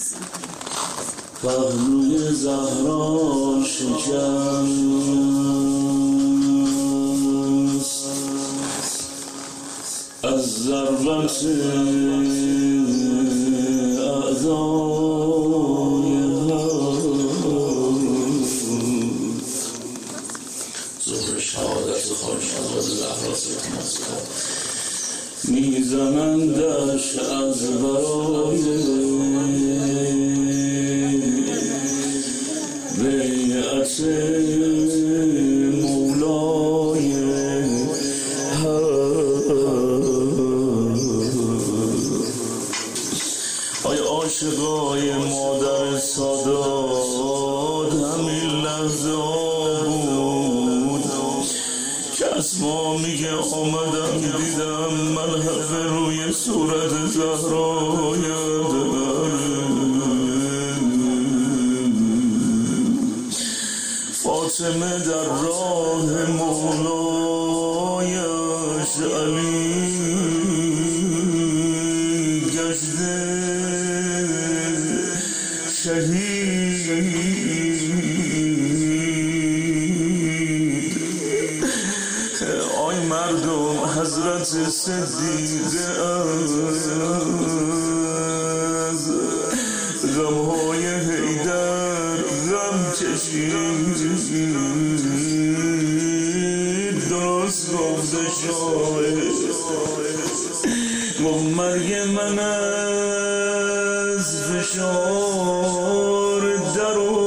پهلوی زهرا شکست از ضربت اعدای ظهر شهادت خانشه‌زاده زهرا میزنندش از برای بیعت مولای آی عاشقای مادر سادات همین لحظه بود که اسما میگه آمدم دیدم ملحف روی صورت زهرایت فاطمه در راه مولایش علی گشته شهید. آی مردم حضرت صدیقه از غمهای حیدر غم کشید. درست گفته شاید و مرگ من از فشار درو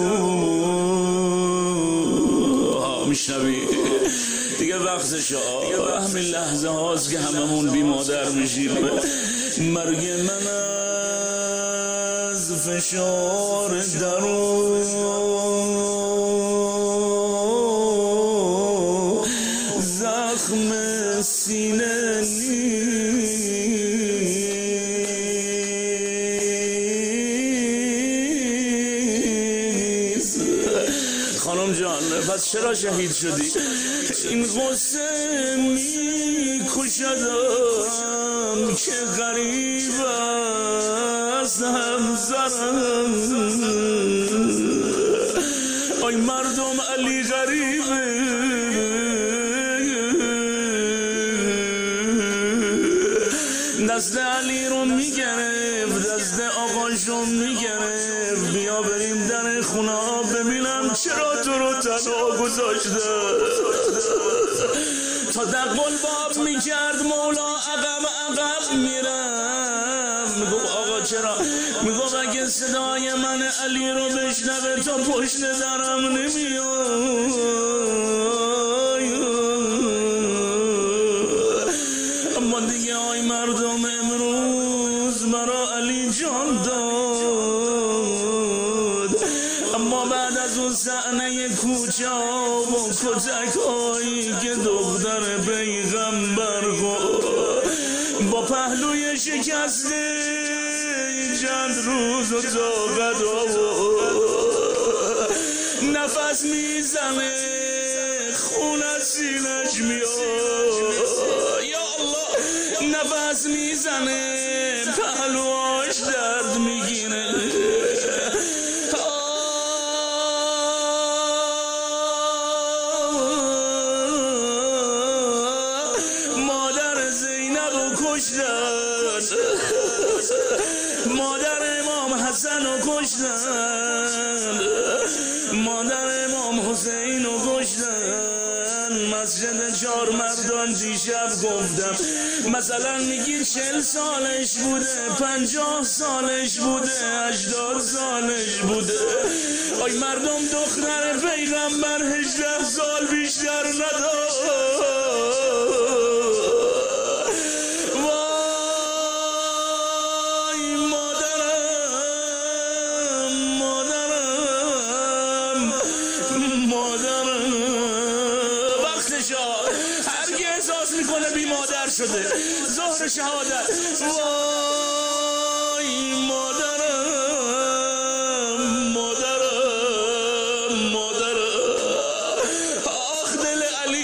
میشنوی دیگه وقتشه. همین لحظه هاست که هممون بی مادر میشیم. مرگ من از فشار درو زخم سینه نیست. خانم جان پس چرا شهید شدی؟ این غصه میکشدم که غریب است همسرم. آی مردم علی غریبه دست علی رو میگرفت دست آقاشو میگرفت بیا بریم در خونه ببینم چرا تو رو تنها گذاشته. تا دقل باب میکرد مولا عقب میرم. میگو آقا چرا؟ میگو اگه صدای من علی رو بشنوه تا پشت درم نمیاد. اما دیگه آی مردم امروز مرا علی جان داد. اما بعد از اون صحنه کوچه و کتک هایی که دختر پیغمبر با پهلوی شکسته چند روز و طاقت نفس میزنه خون از سینش میاد. یا الله نفس میزنه پهلوهاش درد میگیره. مادر زینب رو کشتن، مادر امام حسن رو کشتن، مادر امام حسین رو کشتن. مسجد چهار مردان دیشب گفتم مثلا میگی 40 سالش بوده، 50 سالش بوده، 80 سالش بوده. آی مردم دختر پیغمبر 18 سال بیشتر نداشت. هر کی احساس میکنه بی مادر شده ظهر شهادت وای مادرم مادرم مادرم آخ دل علی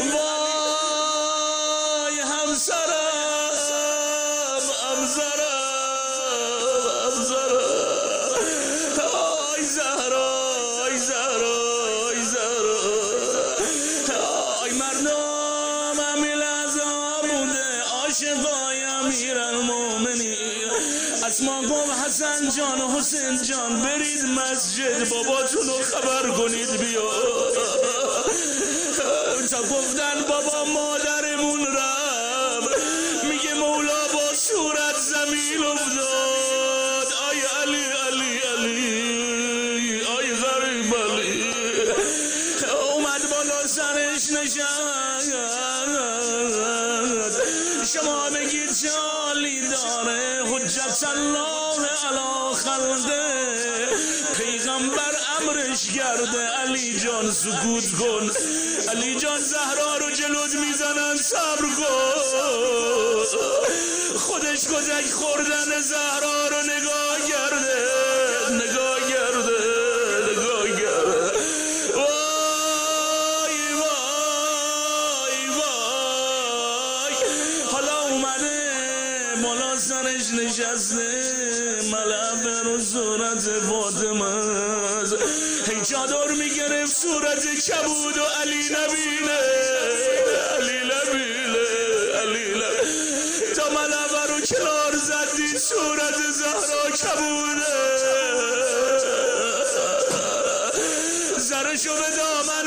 وای همسرم همسرم همسرم امام حسن جان حسین جان برید مسجد باباتون رو خبر کنید بیا. تا گفتن بابا مادرمون رم میگه مولا با صورت زمین افتاد. آی علی علی علی آی غریب علی اومد بالا سرش نشست. شما بگید جالی داره حجت الله علی خلقه پیغمبر امرش کرده علی جان سکوت کن. علی جان زهرا رو جلوت میزنن صبر کن. خودش کتک خوردن زهرا رو نگاه کرده نگاه کرده نگاه کرده. وای وای وای حالا اومده بالا سرش نشسته ملعب رو صورت فاطمه هی چادر میگرفت صورت کبود و علی نبینه علی نبینه علی نبینه تا ملعب رو کنار زدید صورت زهرا کبوده. زرشو به دامن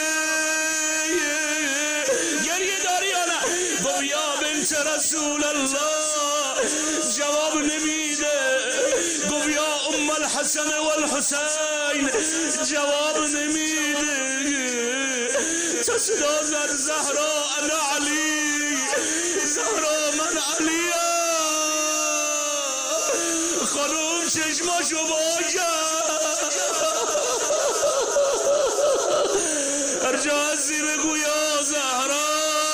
گریه داری یا نه؟ گفت یا بنت رسول الله جواب نمیده. گفت یا ام الحسن والحسین جواب نمیده. تا صدا زد زهرا انا علی زهرا من علیم. خانوم چشماشو باید هر جا هستی بگو یا زهرا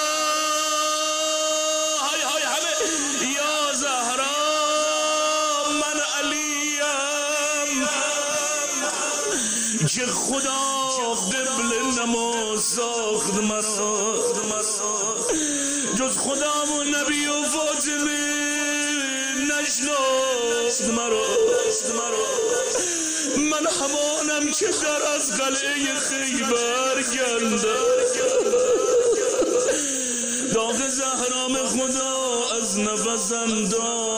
های های همه یا زهرا من علیم که خدا قبل نماز ساخت مرا جز خدا و نبی و فاطمه نشناخت مرا. من همانم که در از قلعه خیبر گردم داغ زهرام خدا از نفسم داد.